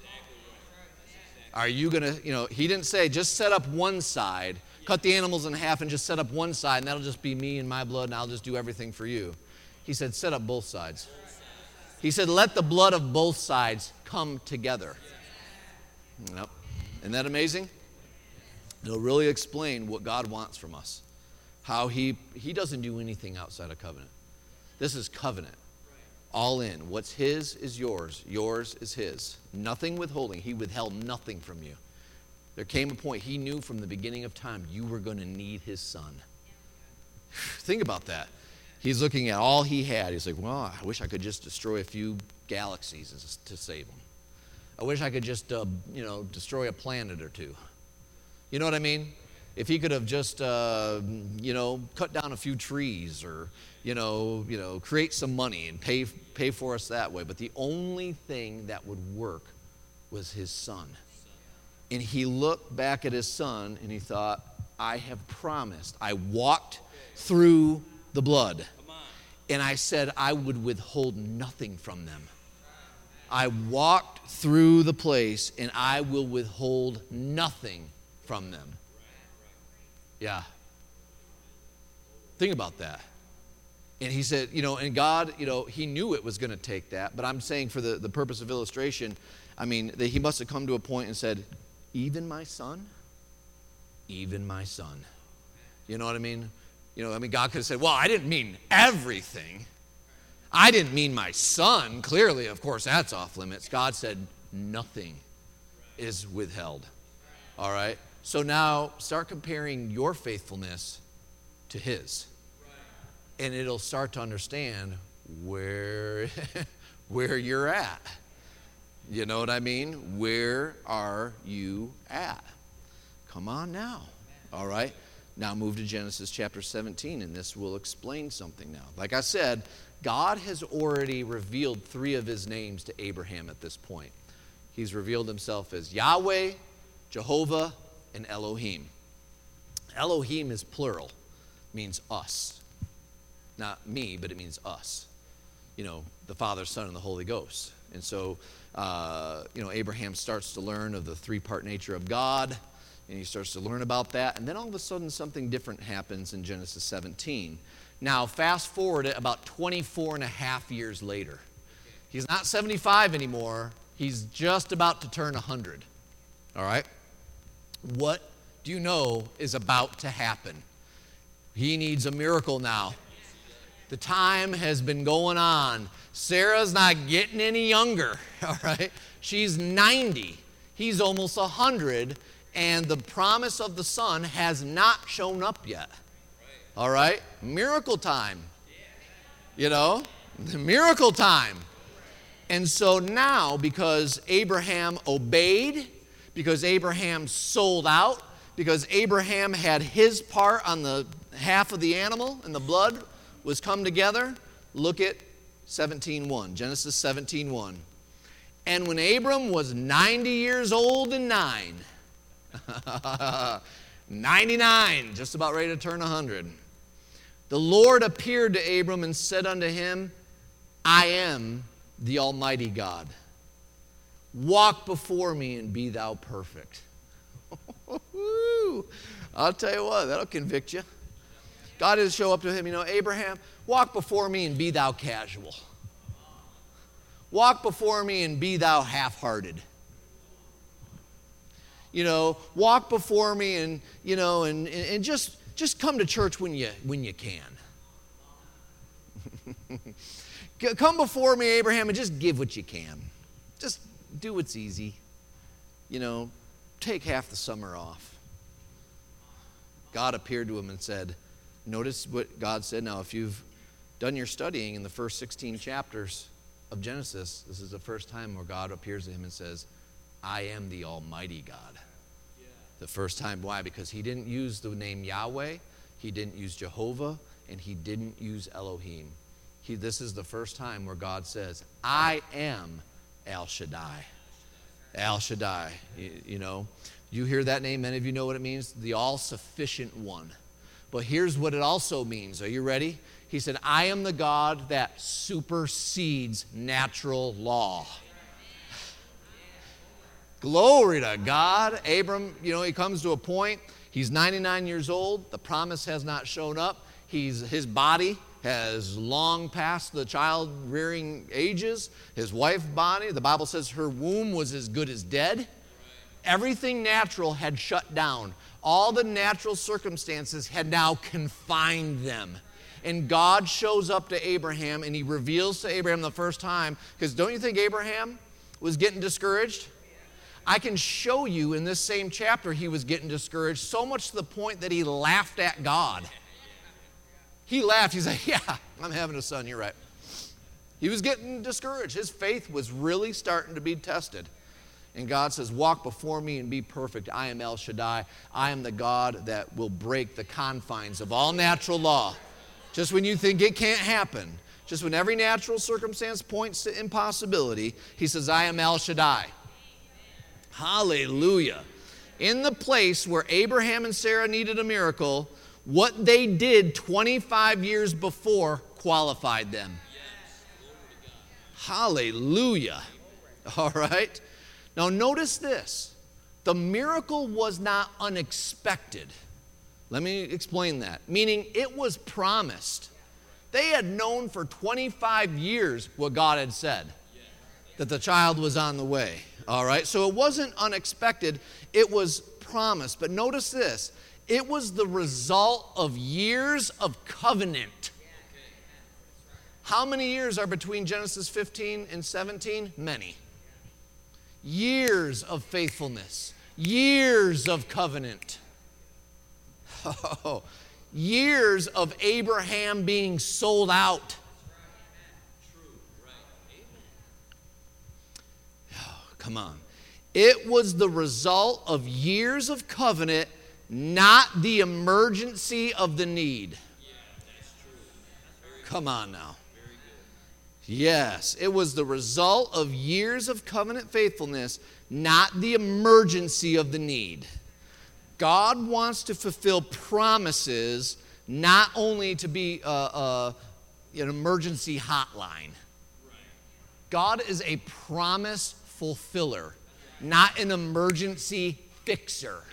Are you going to, he didn't say just set up one side, cut the animals in half and just set up one side and that'll just be me and my blood and I'll just do everything for you. He said set up both sides. He said let the blood of both sides come together. Yep. Isn't that amazing? It'll really explain what God wants from us. How he doesn't do anything outside of covenant. This is covenant. All in. What's his is yours. Yours is his. Nothing withholding. He withheld nothing from you. There came a point he knew from the beginning of time you were going to need his son. Think about that. He's looking at all he had. He's like, well, I wish I could just destroy a few galaxies to save them. I wish I could just, destroy a planet or two. You know what I mean? If he could have just, cut down a few trees or, create some money and pay for us that way. But the only thing that would work was his son. And he looked back at his son and he thought, I have promised. I walked through the blood. And I said I would withhold nothing from them. I walked through the place and I will withhold nothing from them. Yeah. Think about that. And he said, and God, he knew it was going to take that. But I'm saying for the purpose of illustration, that he must have come to a point and said, even my son? Even my son. You know what I mean? God could have said, well, I didn't mean everything. I didn't mean my son. Clearly, of course, that's off limits. God said nothing is withheld. All right? So now start comparing your faithfulness to his. And it'll start to understand where you're at. You know what I mean? Where are you at? Come on now. All right? Now move to Genesis chapter 17, and this will explain something now. Like I said, God has already revealed 3 of his names to Abraham at this point. He's revealed himself as Yahweh, Jehovah, and Elohim. Elohim is plural, means us. Not me, but it means us. You know, the Father, Son, and the Holy Ghost. And so, Abraham starts to learn of the 3-part nature of God, and he starts to learn about that. And then all of a sudden, something different happens in Genesis 17. Now, fast forward it about 24 and a half years later. He's not 75 anymore. He's just about to turn 100. All right? What do you know is about to happen? He needs a miracle now. The time has been going on. Sarah's not getting any younger, all right? She's 90. He's almost 100, and the promise of the son has not shown up yet. All right? Miracle time. You know? Miracle time. And so now, because Abraham obeyed, because Abraham sold out, because Abraham had his part on the half of the animal and the blood was come together, look at 17:1, Genesis 17:1. And when Abram was 90 years old and 9, 99, just about ready to turn 100, the Lord appeared to Abram and said unto him, I am the Almighty God. Walk before me and be thou perfect. I'll tell you what, that'll convict you. God has show up to him, Abraham, walk before me and be thou casual. Walk before me and be thou half-hearted. Walk before me and, and just come to church when you can. Come before me, Abraham, and just give what you can. Just do what's easy. Take half the summer off. God appeared to him and said, notice what God said. Now, if you've done your studying in the first 16 chapters of Genesis, this is the first time where God appears to him and says, I am the Almighty God. Yeah. The first time. Why? Because he didn't use the name Yahweh, he didn't use Jehovah, and he didn't use Elohim. This is the first time where God says, I am El Shaddai. El Shaddai. You hear that name, many of you know what it means, the all-sufficient one. But here's what it also means. Are you ready? He said, I am the God that supersedes natural law. Glory to God. Abram, he comes to a point, he's 99 years old, the promise has not shown up. His body has long passed the child-rearing ages. His wife's body, the Bible says her womb was as good as dead. Everything natural had shut down. All the natural circumstances had now confined them. And God shows up to Abraham, and he reveals to Abraham the first time, because don't you think Abraham was getting discouraged? I can show you in this same chapter he was getting discouraged, so much to the point that he laughed at God. He laughed. He's like, yeah, I'm having a son, you're right. He was getting discouraged. His faith was really starting to be tested. And God says, walk before me and be perfect. I am El Shaddai. I am the God that will break the confines of all natural law. Just when you think it can't happen, just when every natural circumstance points to impossibility, he says, I am El Shaddai. Hallelujah. In the place where Abraham and Sarah needed a miracle, what they did 25 years before qualified them. Hallelujah. All right. Now notice this. The miracle was not unexpected. Let me explain that. Meaning it was promised. They had known for 25 years what God had said. That the child was on the way. All right. So it wasn't unexpected. It was promised. But notice this. It was the result of years of covenant. How many years are between Genesis 15 and 17? Many. Years of faithfulness. Years of covenant. Oh, years of Abraham being sold out. Oh, come on. It was the result of years of covenant, not the emergency of the need. Come on now. Yes, it was the result of years of covenant faithfulness, not the emergency of the need. God wants to fulfill promises, not only to be an emergency hotline. God is a promise fulfiller, not an emergency fixer.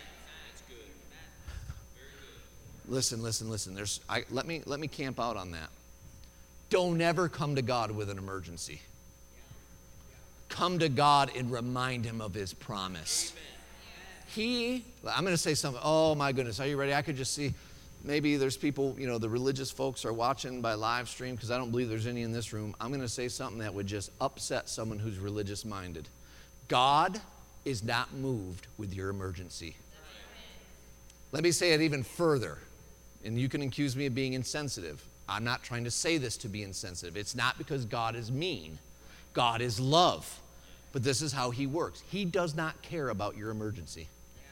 Listen. Let me camp out on that. Don't ever come to God with an emergency. Come to God and remind him of his promise. I'm going to say something. Oh my goodness, are you ready? I could just see, maybe there's people, the religious folks are watching by live stream, because I don't believe there's any in this room. I'm going to say something that would just upset someone who's religious minded. God is not moved with your emergency. Let me say it even further, and you can accuse me of being insensitive. I'm not trying to say this to be insensitive. It's not because God is mean. God is love. But this is how he works. He does not care about your emergency.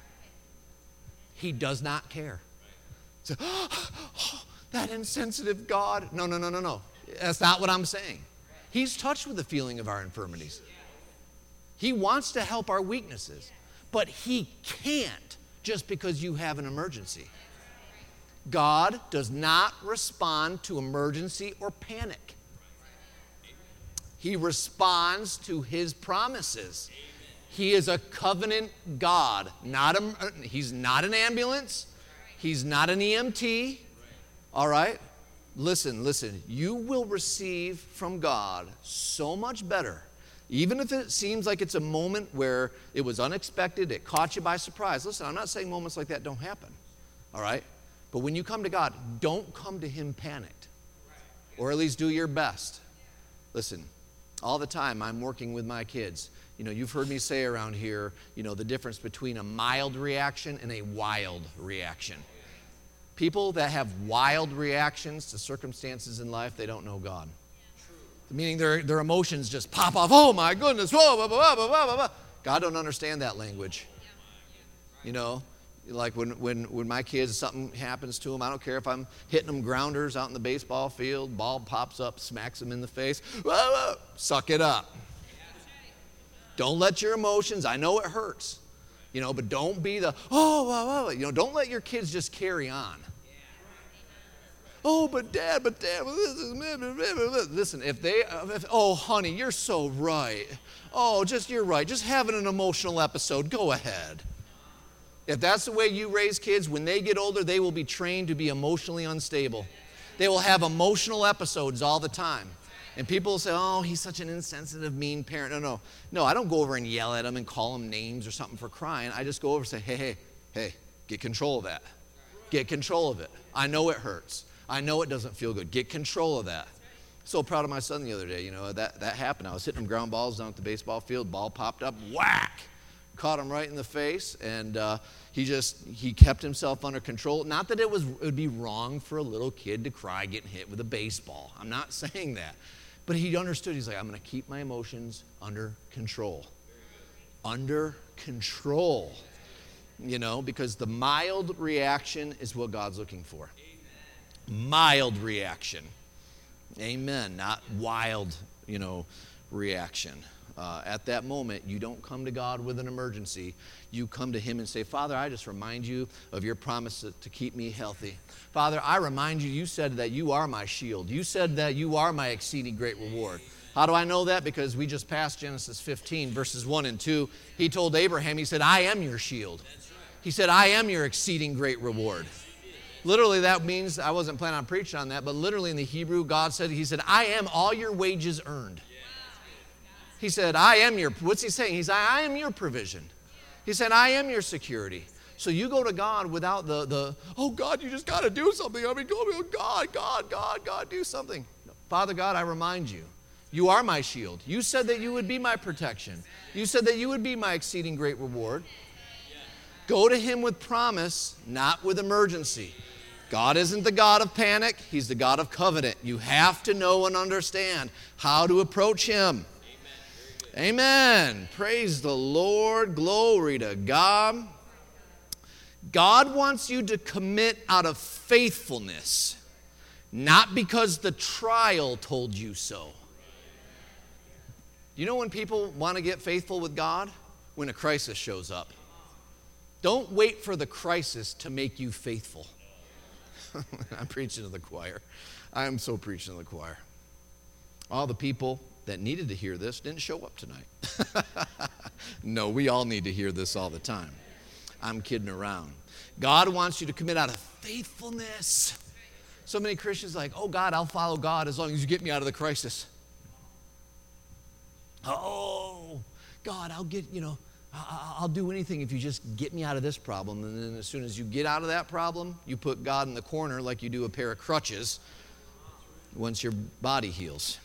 He does not care. So, that insensitive God. No. That's not what I'm saying. He's touched with the feeling of our infirmities. He wants to help our weaknesses. But he can't just because you have an emergency. God does not respond to emergency or panic. He responds to his promises. He is a covenant God. He's not an ambulance. He's not an EMT. All right? Listen. You will receive from God so much better. Even if it seems like it's a moment where it was unexpected, it caught you by surprise. Listen, I'm not saying moments like that don't happen. All right? But when you come to God, don't come to him panicked. Or at least do your best. Listen, all the time I'm working with my kids. You've heard me say around here, the difference between a mild reaction and a wild reaction. People that have wild reactions to circumstances in life, they don't know God. Meaning their emotions just pop off. Oh my goodness. Whoa, blah, blah, blah, blah, blah. God don't understand that language. Like when my kids, something happens to them, I don't care if I'm hitting them grounders out in the baseball field, ball pops up, smacks them in the face. Whoa, whoa, suck it up. Don't let your emotions, I know it hurts, but don't be the, don't let your kids just carry on. Oh, but dad, listen, oh, honey, you're so right. Oh, you're right. Just having an emotional episode, go ahead. If that's the way you raise kids, when they get older, they will be trained to be emotionally unstable. They will have emotional episodes all the time. And people will say, oh, he's such an insensitive, mean parent. No, I don't go over and yell at them and call them names or something for crying. I just go over and say, hey, get control of that. Get control of it. I know it hurts. I know it doesn't feel good. Get control of that. So proud of my son the other day. That happened. I was hitting him ground balls down at the baseball field. Ball popped up. Whack! Caught him right in the face, and he kept himself under control. Not that it would be wrong for a little kid to cry getting hit with a baseball. I'm not saying that. But he understood. He's like, I'm going to keep my emotions under control. Under control. Because the mild reaction is what God's looking for. Mild reaction. Amen. Not wild, reaction. At that moment, you don't come to God with an emergency. You come to him and say, Father, I just remind you of your promise to keep me healthy. Father, I remind you said that you are my shield. You said that you are my exceeding great reward. How do I know that? Because we just passed Genesis 15, verses 1 and 2. He told Abraham, he said, I am your shield. He said, I am your exceeding great reward. Literally, that means, I wasn't planning on preaching on that, but literally in the Hebrew, God said, he said, I am all your wages earned. He said, what's he saying? He said, I am your provision. He said, I am your security. So you go to God without oh God, you just got to do something. God, do something. Father God, I remind you, you are my shield. You said that you would be my protection. You said that you would be my exceeding great reward. Go to him with promise, not with emergency. God isn't the God of panic. He's the God of covenant. You have to know and understand how to approach him. Amen. Praise the Lord. Glory to God. God wants you to commit out of faithfulness, not because the trial told you so. You know when people want to get faithful with God? When a crisis shows up. Don't wait for the crisis to make you faithful. I'm preaching to the choir. I'm so preaching to the choir. All the people that needed to hear this didn't show up tonight. No, we all need to hear this all the time. I'm kidding around. God wants you to commit out of faithfulness. So many Christians are like, oh God, I'll follow God as long as you get me out of the crisis. Oh, God, I'll do anything if you just get me out of this problem. And then as soon as you get out of that problem, you put God in the corner like you do a pair of crutches once your body heals.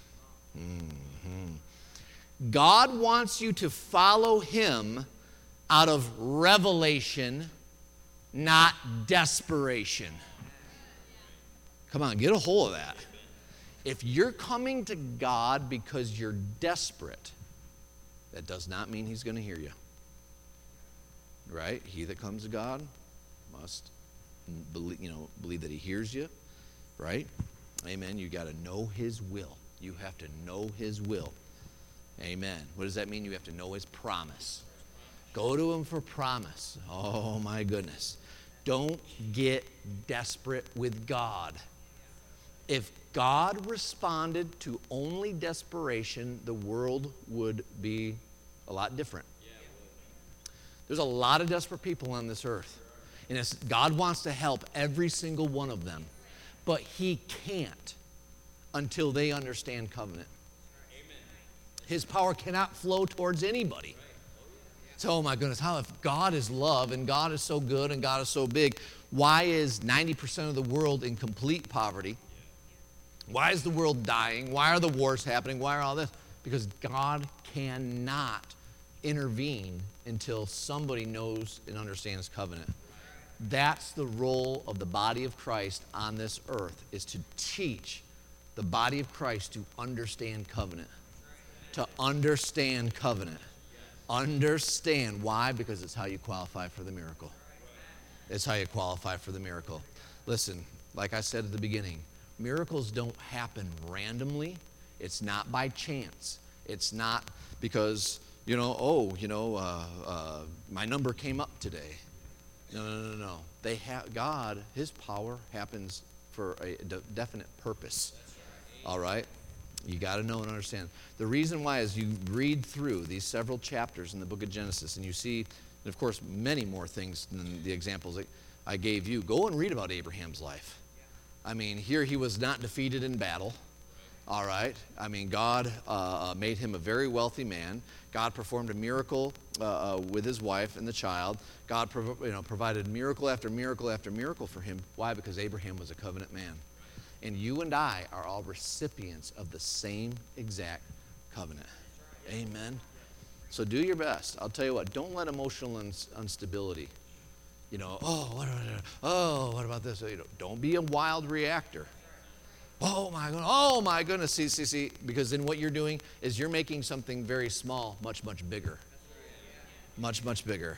God wants you to follow him out of revelation, not desperation. Come on, get a hold of that. If you're coming to God because you're desperate, that does not mean he's going to hear you. Right? He that comes to God must believe that he hears you. Right? Amen. You got to know his will. You have to know his will. Amen. What does that mean? You have to know his promise. Go to him for promise. Oh my goodness. Don't get desperate with God. If God responded to only desperation, the world would be a lot different. There's a lot of desperate people on this earth. And God wants to help every single one of them. But he can't until they understand covenant. His power cannot flow towards anybody. So, oh my goodness, how if God is love and God is so good and God is so big, why is 90% of the world in complete poverty? Why is the world dying? Why are the wars happening? Why are all this? Because God cannot intervene until somebody knows and understands covenant. That's the role of the body of Christ on this earth, is to teach the body of Christ to understand covenant. To understand covenant. Understand. Why? Because it's how you qualify for the miracle. It's how you qualify for the miracle. Listen, like I said at the beginning, miracles don't happen randomly. It's not by chance. It's not because, my number came up today. No. God, his power happens for a definite purpose. All right? You got to know and understand. The reason why is you read through these several chapters in the book of Genesis, and you see, and of course, many more things than the examples that I gave you. Go and read about Abraham's life. I mean, here he was not defeated in battle. All right? I mean, God made him a very wealthy man. God performed a miracle with his wife and the child. God provided miracle after miracle after miracle for him. Why? Because Abraham was a covenant man. And you and I are all recipients of the same exact covenant. Amen. So do your best. I'll tell you what, don't let emotional instability, what about this? Don't be a wild reactor. Oh my goodness. See, because then what you're doing is you're making something very small much, much bigger. Much bigger.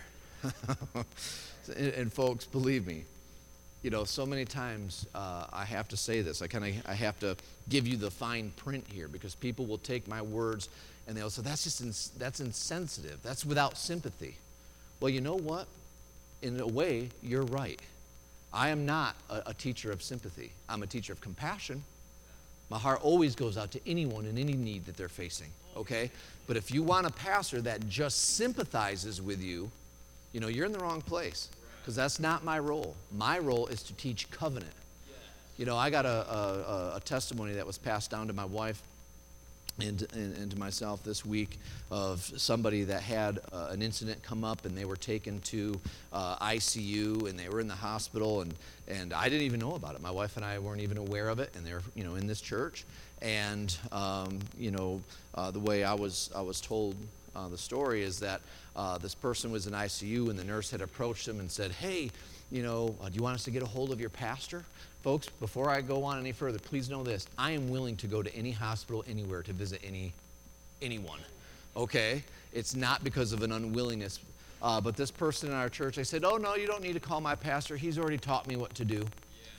And folks, believe me, so many times I have to say this. I have to give you the fine print here, because people will take my words and they'll say, that's insensitive. That's without sympathy. Well, you know what? In a way, you're right. I am not a teacher of sympathy. I'm a teacher of compassion. My heart always goes out to anyone in any need that they're facing, okay? But if you want a pastor that just sympathizes with you, you're in the wrong place, because that's not my role. My role is to teach covenant. I got a testimony that was passed down to my wife into myself this week of somebody that had an incident come up, and they were taken to ICU, and they were in the hospital, and I didn't even know about it. My wife and I weren't even aware of it, and they're in this church. And the way I was told the story is that this person was in ICU, and the nurse had approached him and said, "Hey, do you want us to get a hold of your pastor?" Folks, before I go on any further, please know this. I am willing to go to any hospital anywhere to visit anyone, okay? It's not because of an unwillingness. But this person in our church, I said, "Oh, no, you don't need to call my pastor. He's already taught me what to do."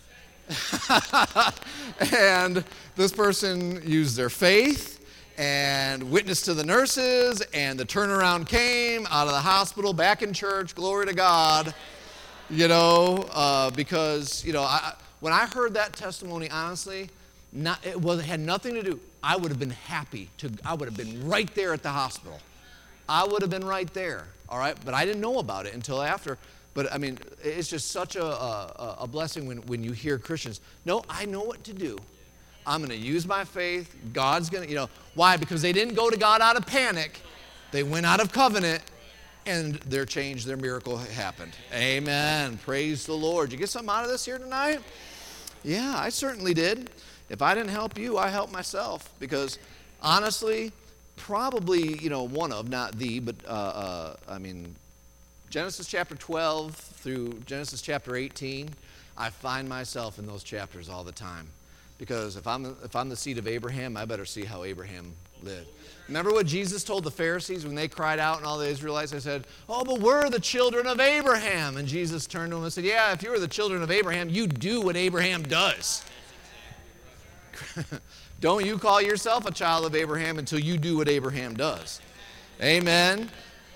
And this person used their faith and witnessed to the nurses, and the turnaround came out of the hospital, back in church, glory to God, because, when I heard that testimony, honestly, it had nothing to do. I would have been happy I would have been right there at the hospital. I would have been right there, all right? But I didn't know about it until after. But, I mean, it's just such a blessing when you hear Christians, "No, I know what to do. I'm going to use my faith. God's going to," why? Because they didn't go to God out of panic. They went out of covenant, and their change, their miracle happened. Amen. Praise the Lord. Did you get something out of this here tonight? Yeah, I certainly did. If I didn't help you, I helped myself. Because, honestly, probably, one of, not the, but, Genesis chapter 12 through Genesis chapter 18, I find myself in those chapters all the time. Because if I'm the seed of Abraham, I better see how Abraham lived. Remember what Jesus told the Pharisees when they cried out and all the Israelites? They said, "Oh, but we're the children of Abraham." And Jesus turned to them and said, "Yeah, if you were the children of Abraham, you do what Abraham does." Don't you call yourself a child of Abraham until you do what Abraham does. Amen.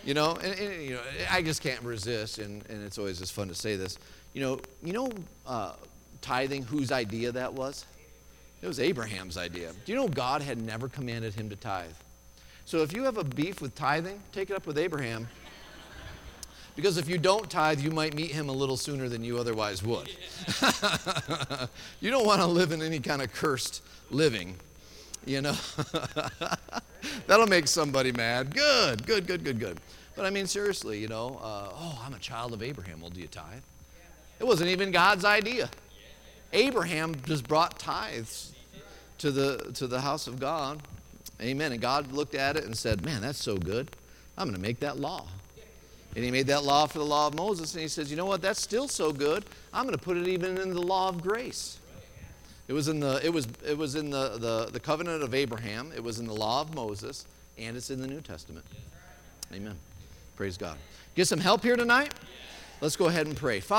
I just can't resist, and it's always just fun to say this. Tithing, whose idea that was? It was Abraham's idea. Do you know God had never commanded him to tithe? So if you have a beef with tithing, take it up with Abraham. Because if you don't tithe, you might meet him a little sooner than you otherwise would. You don't want to live in any kind of cursed living, That'll make somebody mad. Good. But I mean, seriously, I'm a child of Abraham. Well, do you tithe? It wasn't even God's idea. Abraham just brought tithes to the house of God. Amen. And God looked at it and said, "Man, that's so good. I'm going to make that law." And he made that law for the law of Moses. And he says, "You know what? That's still so good. I'm going to put it even in the law of grace." It was in the covenant of Abraham. It was in the law of Moses, and it's in the New Testament. Amen. Praise God. Get some help here tonight? Let's go ahead and pray. Father,